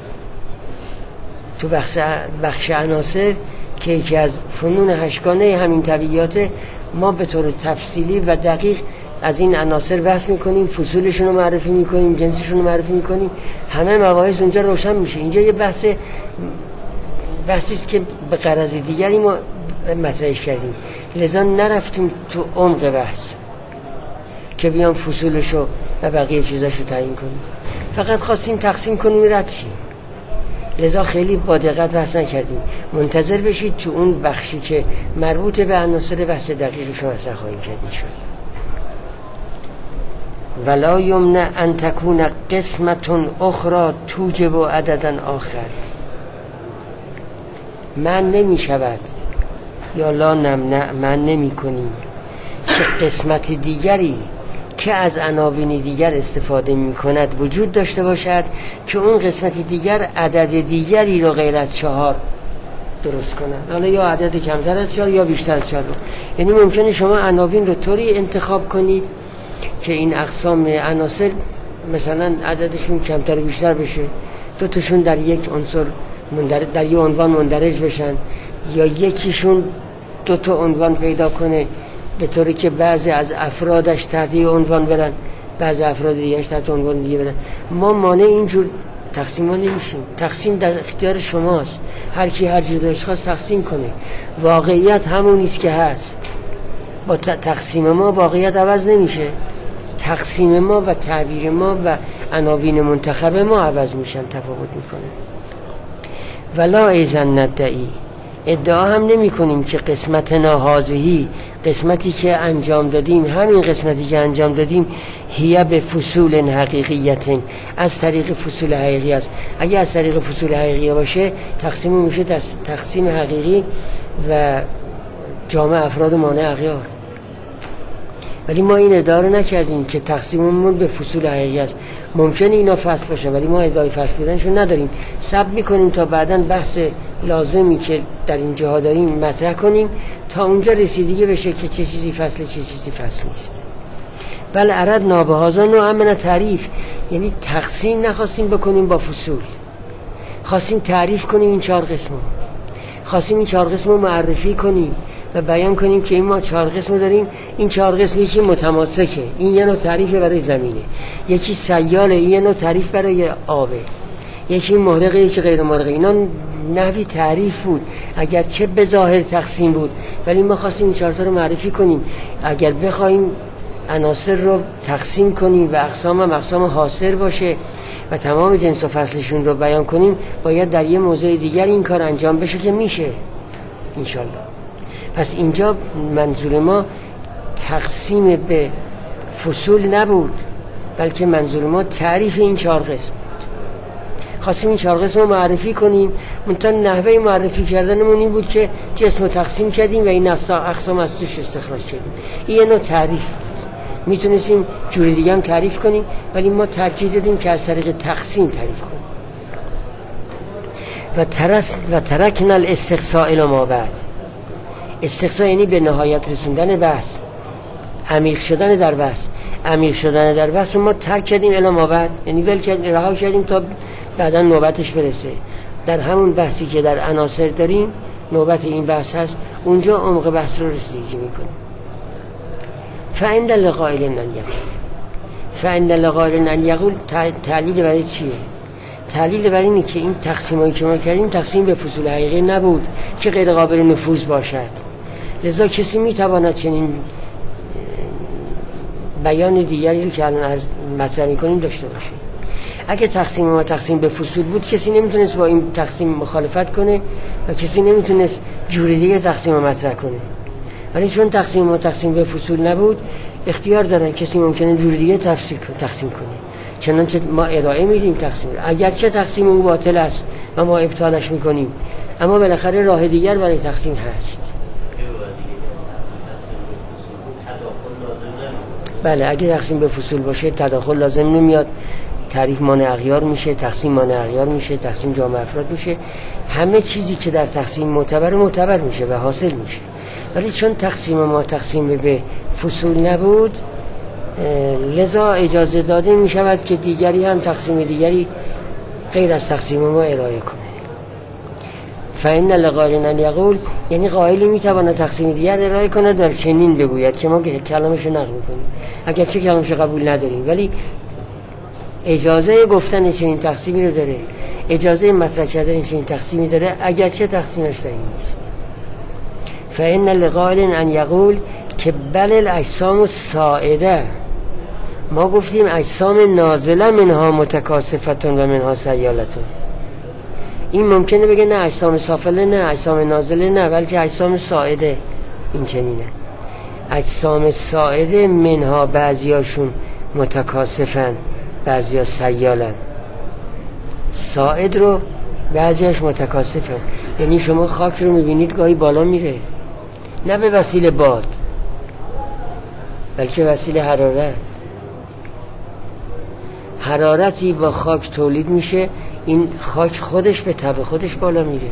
تو بخش بخش عناصر که یکی از فنون هشتگانه همین طبیعیات، ما به طور تفصیلی و دقیق از این عناصر بحث میکنیم، فصولشون رو معرفی میکنیم، جنسشون رو معرفی میکنیم، همه مباحث اونجا روشن میشه. اینجا یه بحث بحثی است که به غرض دیگری ما مطرحش کردیم، لذا نرفتیم تو عمق بحث که بیام فصولشو و بقیه چیزاشو تعیین کنیم، فقط خواستیم تقسیم کنیم رد شیم. لذا خیلی با دقت بحث نکردیم. منتظر بشید تو اون بخشی که مربوط به عناصر بحث دقیقش مطرح خواهیم کرد ان شاءالله. ولا یمنع ان تکون قسمت اخرى توجب عددا آخر. من نمی شود یا لا نمنع، من نمی کنیم که قسمت دیگری که از عناوین دیگر استفاده می کند وجود داشته باشد که اون قسمت دیگر عدد دیگری رو غیر از چهار درست کند، حالا یا عدد کمتر از چهار یا بیشتر از چهار. یعنی ممکنه شما عناوین رو طوری انتخاب کنید که این اقسام عناصر مثلا عددشون کمتر و بیشتر بشه، دو تاشون در یک عنصر در یک عنوان مندرج بشن، یا یکیشون دو تا عنوان پیدا کنه به طوری که بعضی از افرادش تحت یک عنوان برن، بعضی افراد دیگه‌اش تحت عنوان دیگه برن. ما مانع اینجور تقسیم ها نمیشیم. تقسیم در اختیار شماست، هر کی هر جور دلش خواست تقسیم کنه. واقعیت همون است که هست. با تقسیم ما واقعیت عوض نمیشه، تقسیم ما و تعبیر ما و عناوین منتخب ما عوض میشن، تفاوت میکنه. ولا ایزن ندعی، ادعا هم نمی کنیم که قسمت ناهازهی، قسمتی که انجام دادیم، همین قسمتی که انجام دادیم، هیه به فصول حقیقیت، از طریق فصول حقیقی است. اگه از طریق فصول حقیقی باشه تقسیم میشه تقسیم حقیقی و جامع افراد مانع اغیار. ولی ما این ادعا رو نکردیم که تقسیممون به فصول حقیقی است. ممکنه اینا فصل باشه ولی ما ادعای فصل بودنشون نداریم. صبر میکنیم تا بعداً بحث لازمی که در این جاها داریم مطرح کنیم تا اونجا رسیدگی بشه که چه چیزی فصل چه چیزی فصل نیست. بل عرض نابهازان و امن تعریف، یعنی تقسیم نخواستیم بکنیم با فصول، خواستیم تعریف کنیم این چهار قسمو، خواستیم این چهار قسمو معرفی کنیم و بیان کنیم که این ما چهار قسم داریم. این چهار قسم یکی متماسکه، این یه نوع تعریف برای زمینه، یکی سیاله، این یه نوع تعریف برای آبه، یکی محرقه، یکی غیر محرقه. اینا نحوی تعریف بود، اگر چه به ظاهر تقسیم بود ولی ما خواستیم این چهار تا رو معرفی کنیم. اگر بخوایم عناصر رو تقسیم کنیم و اقسام هم اقسام حاصر باشه و تمام جنس و فصلشون رو بیان کنیم، باید در یه موضع دیگر این کار انجام بشه که میشه انشالله. پس اینجا منظور ما تقسیم به فصول نبود، بلکه منظور ما تعریف این چهار قسم بود. خواستیم این چهار قسم رو معرفی کنیم، منتها نحوه معرفی کردنمون این بود که جسم رو تقسیم کردیم و این اقسام از توش استخراج کردیم. این یه نوع تعریف بود. میتونستیم جوری دیگه هم تعریف کنیم ولی ما ترجیح دادیم که از طریق تقسیم تعریف کنیم. و ترس و ترکنا الاستقصاء الی ما بعد. استقصا یعنی به نهایت رسوندن بحث، عمیق شدن در بحث. عمیق شدن در بحث رو ما ترک کردیم الی ما بعد، یعنی ول کردیم، رها کردیم تا بعدا نوبتش برسه. در همون بحثی که در عناصر داریم نوبت این بحث هست، اونجا عمق بحث رو رسیدگی میکنیم. فعند لقائل ان یقول، فعند لقائل ان یقول تعلیل برای چیه؟ تعلیل برای اینه که این تقسیمایی که ما کردیم تقسیم به فصول حقیقی نبود که غیر قابل نفوذ باشد. لذا کسی میتواند چنین بیان دیگری که الان از مطرح می‌کنیم داشته باشه. اگه تقسیم ما تقسیم به فصول بود کسی نمیتونست با این تقسیم مخالفت کنه و کسی نمیتونست جور دیگه تقسیم رو مطرح کنه. ولی چون تقسیم ما تقسیم به فصول نبود اختیار دارن کسی ممکنه جور دیگه تفسیر تقسیم کنه. چنانچه ما ارائه میدیم تقسیم، اگرچه تقسیم اون باطل است و ما ابطالش میکنیم، اما بالاخره راه دیگر برای تقسیم هست. بله اگه تقسیم به فصول باشه تداخل لازم نمیاد، تعریف مانع اغیار میشه، تقسیم مانع اغیار میشه، تقسیم جامع افراد میشه، همه چیزی که در تقسیم معتبر معتبر میشه و حاصل میشه. ولی چون تقسیم ما تقسیم به فصول نبود لذا اجازه داده میشود که دیگری هم تقسیم دیگری غیر از تقسیم ما ارائه کنه. فإن لقائل ان یقول، یعنی قائلی میتواند تقسیم دیگر ارائه کنه در چنین بگوید که ما کلامشو نقل میکنیم اگرچه کلامشو قبول نداریم، ولی اجازه گفتن چنین تقسیمی رو داره، اجازه مطرح کردن چنین تقسیمی داره اگرچه تقسیمش صحیح نیست. فإن لقائل ان یقول که بل الاجسام السائده، ما گفتیم اجسام نازله منها متکاسفتون و منها سیالتون. این ممکنه بگه نه اجسام سافله نه اجسام نازله نه، بلکه اجسام سائده. این چنینه، اجسام سائده منها بعضیاشون متکاسفن بعضیا سیالن. سائد رو بعضیاش متکاسفن، یعنی شما خاک رو میبینید گاهی بالا میره، نه به وسیله باد بلکه وسیله حرارت. حرارتی با خاک تولید میشه، این خاک خودش به تب خودش بالا میره،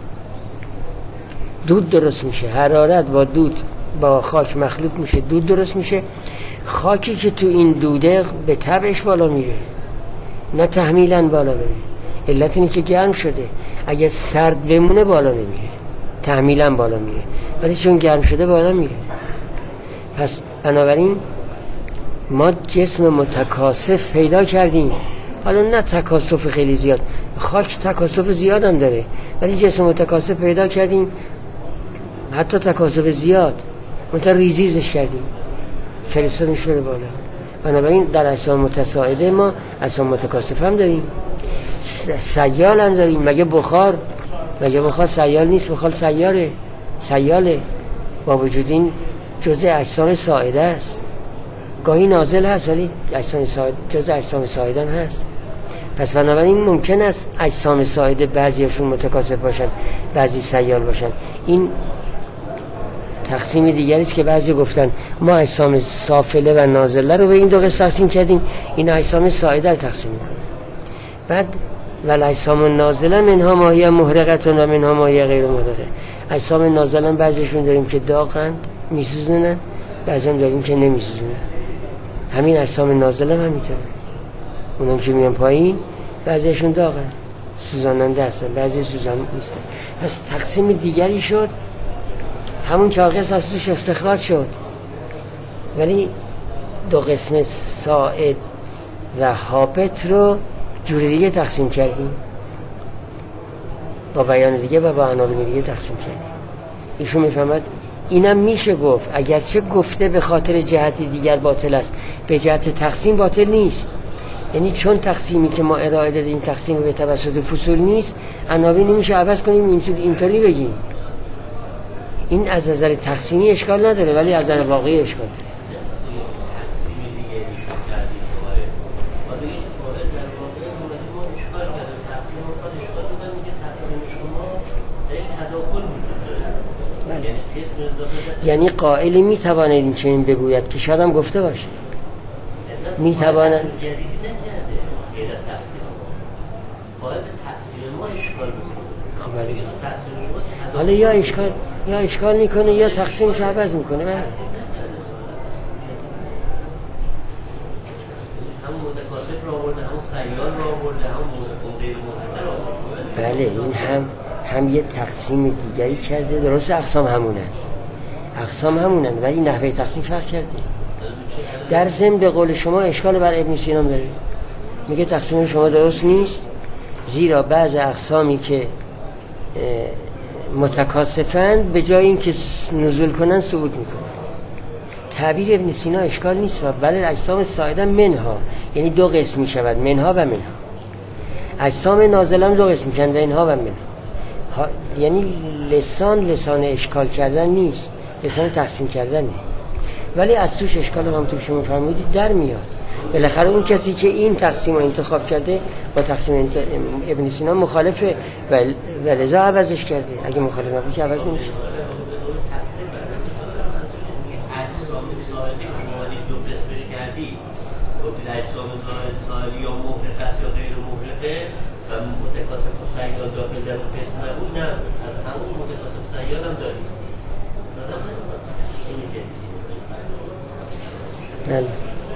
دود درست میشه، حرارت با دود با خاک مخلوط میشه، دود درست میشه. خاکی که تو این دوده به تبش بالا میره، نه تحمیلن بالا بره. علت اینه که گرم شده، اگه سرد بمونه بالا نمیره، تحمیلن بالا میره، ولی چون گرم شده بالا میره. پس بنابراین ما جسم متکاسف پیدا کردیم، حالا نه تکاسف خیلی زیاد، خاک تکاسف زیاد هم داره، ولی جسم متکاسف پیدا کردیم، حتی تکاسف زیاد منتها ریزیزش کردیم فرستادیمش بره بالا. بنابراین در اجسام متساعده ما اجسام متکاسف هم داریم، سیال هم داریم. مگه بخار مگه بخار سیال نیست؟ بخار سیاره، سیاله، با وجود این جزء اجسام ساعده است، گاهی نازل هست ولی اجسام ساعده جزء اجسام ساعده هم هست. پس بنابراین ممکن است اجسام ساعده بعضیشون متکاسف باشن بعضی سیال باشن. این تقسیم دیگری است که بعضی گفتن ما اجسام سافله و نازله رو به این دو قسم تقسیم کردیم، این اجسام ساعده رو تقسیم می‌کنیم. بعد ول اجسام نازله منها ما هی محرقه و منها ما هی غیر محرقه. اجسام نازله بعضیشون داریم که داغند میسوزونن، بعضی هم داریم که نمیسوزونن. همین اجسام نازله هم همینطوره، اونم که میان پایین بعضیشون داغن سوزاننده هستن، بعضی سوزان نیستن. پس تقسیم دیگری شد، همون چهار قسم از توش استخراج شد، ولی دو قسم ساعد و هابط رو جور دیگه تقسیم کردیم، با بیان دیگه و با عناوین دیگه تقسیم کردیم. ایشون میفهمد اینم میشه گفت، اگرچه گفته به خاطر جهتی دیگر باطل است، به جهت تقسیم باطل نیست. یعنی چون تقسیمی که ما ارائه دادیم تقسیم به توسط فصول نیست، عناوین میشه عوض کنیم اینطوری بگیم. این از نظر تقسیمی اشکال نداره، ولی از نظر واقعی اشکال داره. یعنی قائلی میتواند این چنین بگوید که شاید هم گفته باشه، میتواند خب حالا یا اشکال یا اشکال میکنه یا تقسیمش عوض میکنه. بله بله این هم هم یه تقسیم دیگری کرده، درست اقسام همونن اقسام همونن ولی نحوه تقسیم فرق کرده. در ضمن به قول شما اشکال بر ابن سینا داره، میگه تقسیم شما درست نیست، زیرا بعض اقسامی که متکاسفند به جای اینکه نزول کنن صعود میکنن. تعبیر ابن سینا اشکال نیست، بله اجسام ساعدا منها، یعنی دو قسم می شود، منها و منها. اجسام نازل هم دو قسم میشن، منها و منها. یعنی لسان لسان اشکال کردن نیست، لسان تقسیم کردنه، ولی از توش اشکال هم توش شما فرمودید در میاد. بالاخره اون کسی که این تقسیم رو انتخاب کرده با تقسیم انت... ابن سینا مخالفه و لذا عوضش کرده. اگه مخالف نبود که عوض نمیشه. اجسام سالی یا محرقه است یا غیر محرقه و متکاسب و سیال داخل در اون قسم نبود، نه از همون متکاسب و سیال هم داریم. بله.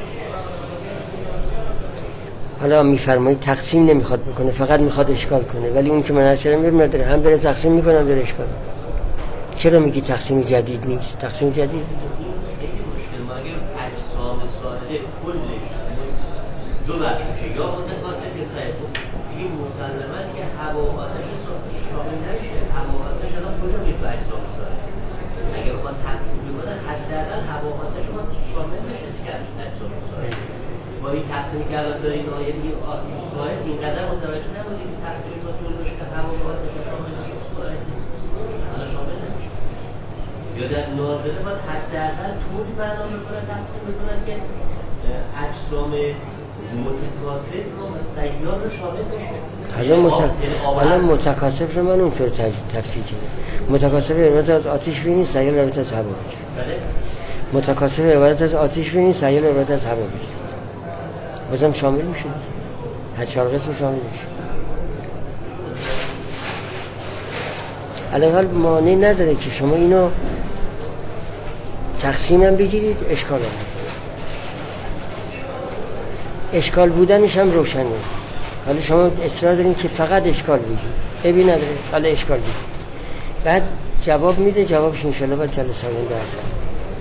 حالا میفرمایید تقسیم نمیخواد بکنه، فقط میخواد اشکال کنه، ولی اون که من اصلا میبینم داره هم داره تقسیم میکنه هم داره اشکال. چرا میگی تقسیم جدید نیست؟ تقسیم جدید خیلی مشکل. ما اگر اجسام ساده کلش دو بخش میشه، یا متکاسب یا سیال، این مسلماً که هوا و آتش شامل نشه. هوا و آتش الان کجا میاد تو اجسام ساده؟ اگر بخواد تقسیم بکنه حداقل هوا و آتش رو شامل نشه دیگه اجسام ساده. با این تقسیمی که الان داریم آیه دیگه آیه اینقدر متوجه نبودیم که تقسیمی رو طور باشه که هوا و آتش شامل نشه، الان شامل نمیشه. یا در نازله باید حداقل طوری معنا بکنن تقسیم بکنن که اجسام متکاسب رو و سیال رو شامل بشه. حالا مت... حالا متکاسب رو من اونطور تفسیر کردم. متکاسب عبارت از آتش بینی، سیال عبارت از هوا بینی. متکاسب عبارت از آتش بینی، سیال عبارت از هوا بینی. بازم شامل میشه. هر چهار قسم شامل میشه. الان حال مانع نداره که شما اینو تقسیم هم بگیرید، اشکال هم اشکال بودنش هم روشنه. حالا شما اصرار دارین که فقط اشکال بگید، عیبی نداره، حالا اشکال بگید. بعد جواب میده، جوابش انشالله باید جلسه آینده هست.